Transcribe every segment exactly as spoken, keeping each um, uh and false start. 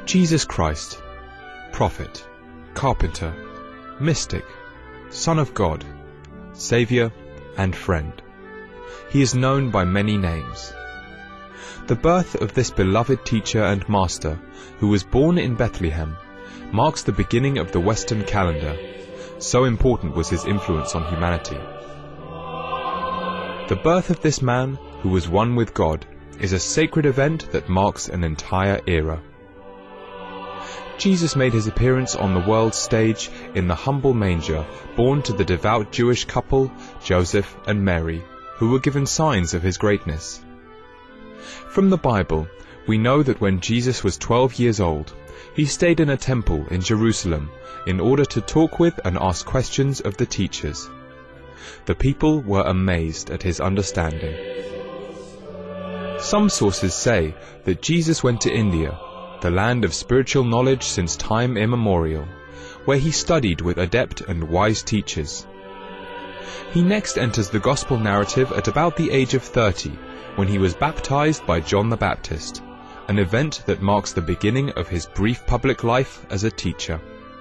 Jesus Christ, prophet, carpenter, mystic, Son of God, Saviour and friend. He is known by many names. The birth of this beloved teacher and master, who was born in Bethlehem, marks the beginning of the Western calendar. So important was his influence on humanity. The birth of this man, who was one with God, is a sacred event that marks an entire era. Jesus made his appearance on the world stage in the humble manger, born to the devout Jewish couple, Joseph and Mary, who were given signs of his greatness. From the Bible, we know that when Jesus was twelve years old, he stayed in a temple in Jerusalem in order to talk with and ask questions of the teachers. The people were amazed at his understanding. Some sources say that Jesus went to India, the land of spiritual knowledge since time immemorial, where he studied with adept and wise teachers. He next enters the gospel narrative at about the age of thirty, when he was baptized by John the Baptist, an event that marks the beginning of his brief public life as a teacher.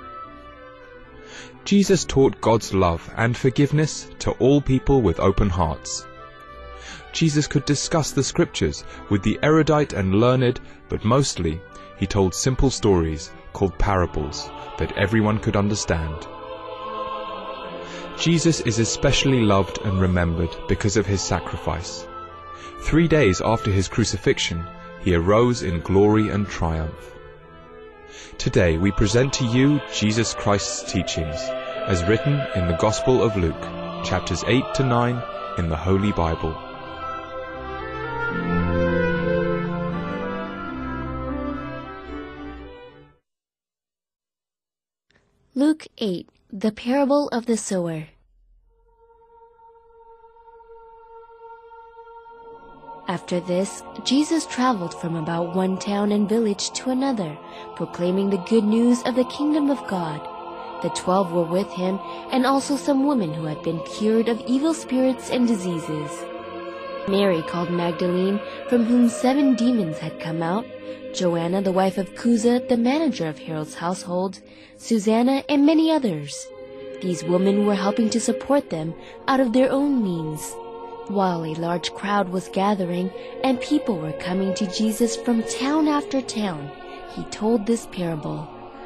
Jesus taught God's love and forgiveness to all people with open hearts. Jesus could discuss the scriptures with the erudite and learned, but mostly he told simple stories called parables that everyone could understand. Jesus is especially loved and remembered because of his sacrifice. Three days after his crucifixion, he arose in glory and triumph. Today we present to you Jesus Christ's teachings, as written in the Gospel of Luke, chapters eight to nine in the Holy Bible. Luke eight, the parable of the sower. After this, Jesus traveled from about one town and village to another, proclaiming the good news of the kingdom of God. The twelve were with him, and also some women who had been cured of evil spirits and diseases. Mary called Magdalene, from whom seven demons had come out, Joanna the wife of Chuza, the manager of Herod's household, Susanna, and many others. These women were helping to support them out of their own means. While a large crowd was gathering and people were coming to Jesus from town after town, he told this parable.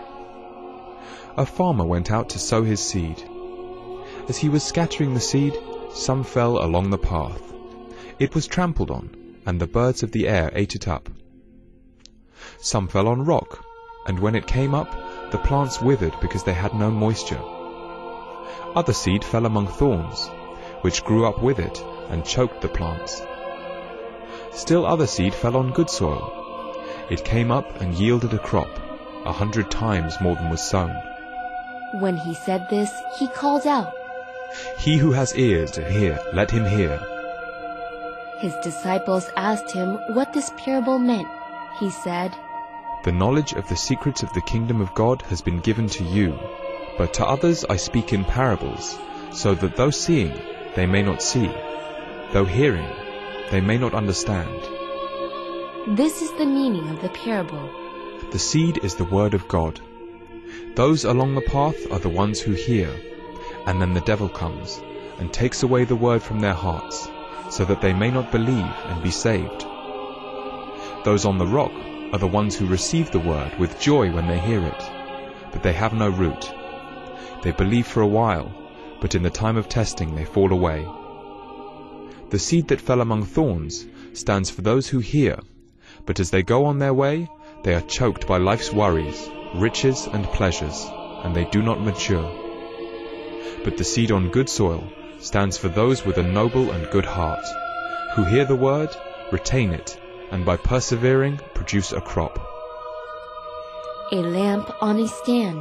A farmer went out to sow his seed. As he was scattering the seed, some fell along the path. It was trampled on, and the birds of the air ate it up. Some fell on rock, and when it came up, the plants withered because they had no moisture. Other seed fell among thorns, which grew up with it and choked the plants. Still other seed fell on good soil. It came up and yielded a crop, a hundred times more than was sown. When he said this, he called out, "He who has ears to hear, let him hear." His disciples asked him what this parable meant. He said, "The knowledge of the secrets of the kingdom of God has been given to you, but to others I speak in parables, so that though seeing, they may not see, though hearing, they may not understand." This is the meaning of the parable. The seed is the word of God. Those along the path are the ones who hear, and then the devil comes and takes away the word from their hearts, so that they may not believe and be saved. Those on the rock are the ones who receive the word with joy when they hear it, but they have no root. They believe for a while, but in the time of testing they fall away. The seed that fell among thorns stands for those who hear, but as they go on their way, they are choked by life's worries, riches and pleasures, and they do not mature. But the seed on good soil stands for those with a noble and good heart, who hear the word, retain it, and by persevering produce a crop. A lamp on a stand.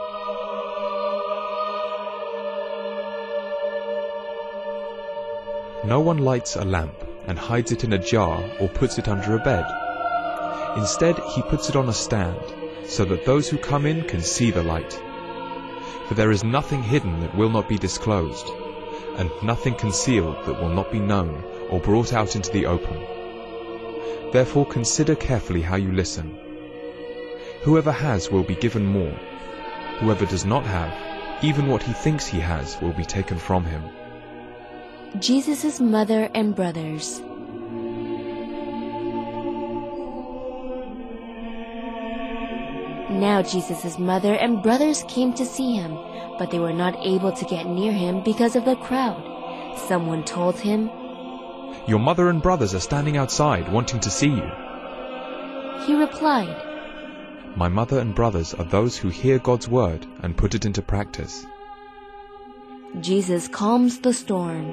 No one lights a lamp and hides it in a jar or puts it under a bed. Instead, he puts it on a stand, so that those who come in can see the light. For there is nothing hidden that will not be disclosed, and nothing concealed that will not be known or brought out into the open. Therefore consider carefully how you listen. Whoever has will be given more. Whoever does not have, even what he thinks he has will be taken from him." Jesus' mother and brothers. Now Jesus' mother and brothers came to see him, but they were not able to get near him because of the crowd. Someone told him, "Your mother and brothers are standing outside wanting to see you." He replied, "My mother and brothers are those who hear God's word and put it into practice." Jesus calms the storm.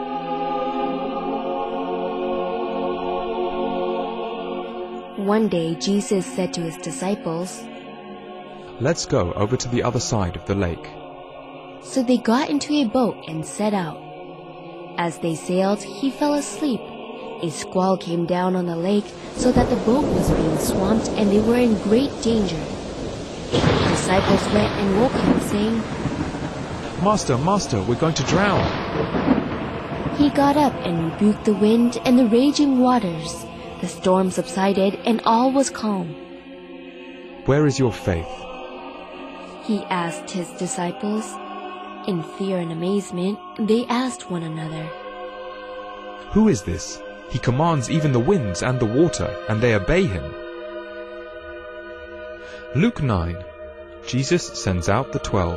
One day Jesus said to his disciples, "Let's go over to the other side of the lake." So they got into a boat and set out. As they sailed, he fell asleep. A squall came down on the lake so that the boat was being swamped and they were in great danger. The disciples went and woke him, saying, "Master, Master, we're going to drown." He got up and rebuked the wind and the raging waters. The storm subsided and all was calm. "Where is your faith?" He asked his disciples. In fear and amazement, they asked one another, "Who is this? He commands even the winds and the water, and they obey him." Luke nine. Jesus sends out the twelve.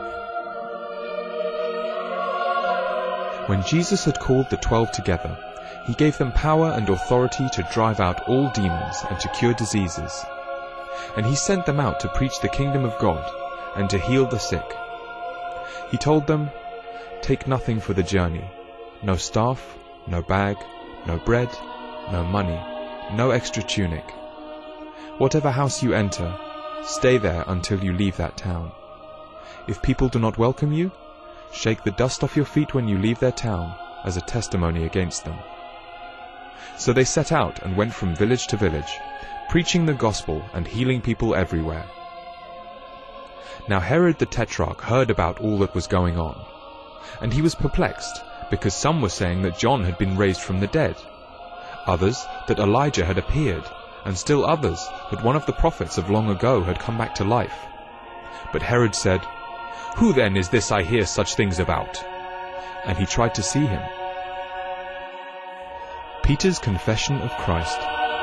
When Jesus had called the twelve together, he gave them power and authority to drive out all demons and to cure diseases. And he sent them out to preach the kingdom of God and to heal the sick. He told them, "Take nothing for the journey, no staff, no bag, no bread, no money, no extra tunic. Whatever house you enter, stay there until you leave that town. If people do not welcome you, shake the dust off your feet when you leave their town as a testimony against them." So they set out and went from village to village, preaching the gospel and healing people everywhere. Now Herod the Tetrarch heard about all that was going on, and he was perplexed, because some were saying that John had been raised from the dead, others that Elijah had appeared, and still others that one of the prophets of long ago had come back to life. But Herod said, "Who then is this I hear such things about?" And he tried to see him. Peter's confession of Christ.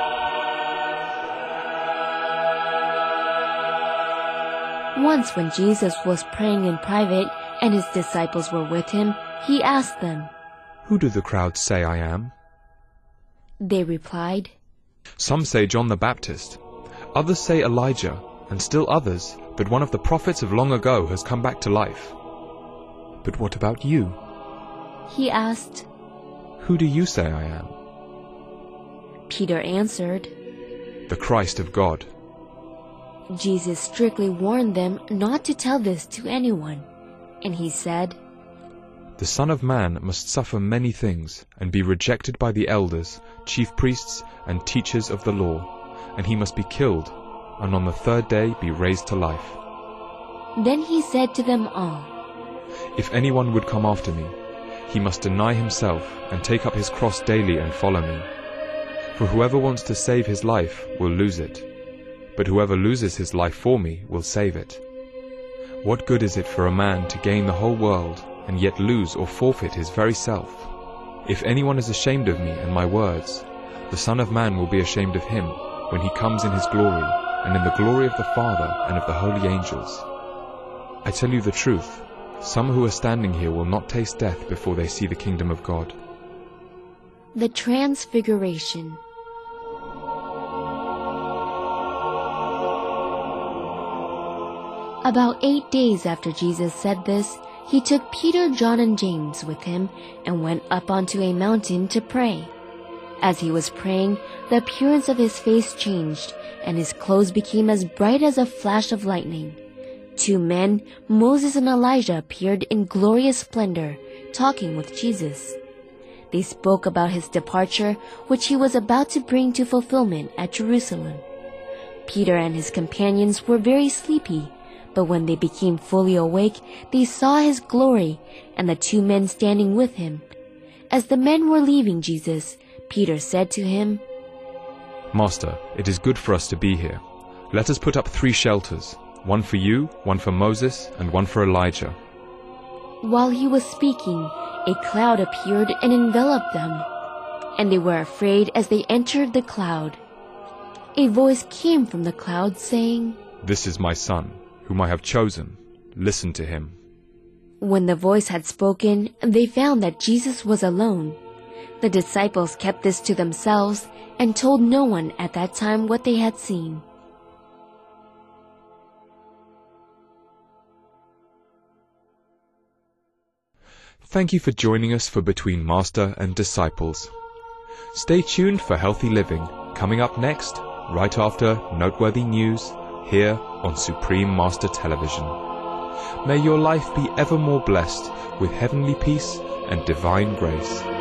Once when Jesus was praying in private and his disciples were with him, he asked them, "Who do the crowds say I am?" They replied, "Some say John the Baptist, others say Elijah, and still others that one of the prophets of long ago has come back to life. But what about you?" He asked, "Who do you say I am?" Peter answered, "The Christ of God." Jesus strictly warned them not to tell this to anyone, and he said, "The Son of Man must suffer many things, and be rejected by the elders, chief priests, and teachers of the law, and he must be killed, and on the third day be raised to life." Then he said to them all, "If anyone would come after me, he must deny himself and take up his cross daily and follow me. For whoever wants to save his life will lose it, but whoever loses his life for me will save it. What good is it for a man to gain the whole world and yet lose or forfeit his very self? If anyone is ashamed of me and my words, the Son of Man will be ashamed of him when he comes in his glory and in the glory of the Father and of the holy angels. I tell you the truth, some who are standing here will not taste death before they see the kingdom of God." The Transfiguration. About eight days after Jesus said this, he took Peter, John, and James with him and went up onto a mountain to pray. As he was praying, the appearance of his face changed, and his clothes became as bright as a flash of lightning. Two men, Moses and Elijah, appeared in glorious splendor, talking with Jesus. They spoke about his departure, which he was about to bring to fulfillment at Jerusalem. Peter and his companions were very sleepy, but when they became fully awake, they saw his glory and the two men standing with him. As the men were leaving Jesus, Peter said to him, "Master, it is good for us to be here. Let us put up three shelters, one for you, one for Moses, and one for Elijah." While he was speaking, a cloud appeared and enveloped them, and they were afraid as they entered the cloud. A voice came from the cloud saying, "This is my son, whom I have chosen. Listen to him." When the voice had spoken, they found that Jesus was alone. The disciples kept this to themselves and told no one at that time what they had seen. Thank you for joining us for Between Master and Disciples. Stay tuned for Healthy Living, coming up next, right after Noteworthy News, here on Supreme Master Television. May your life be ever more blessed with heavenly peace and divine grace.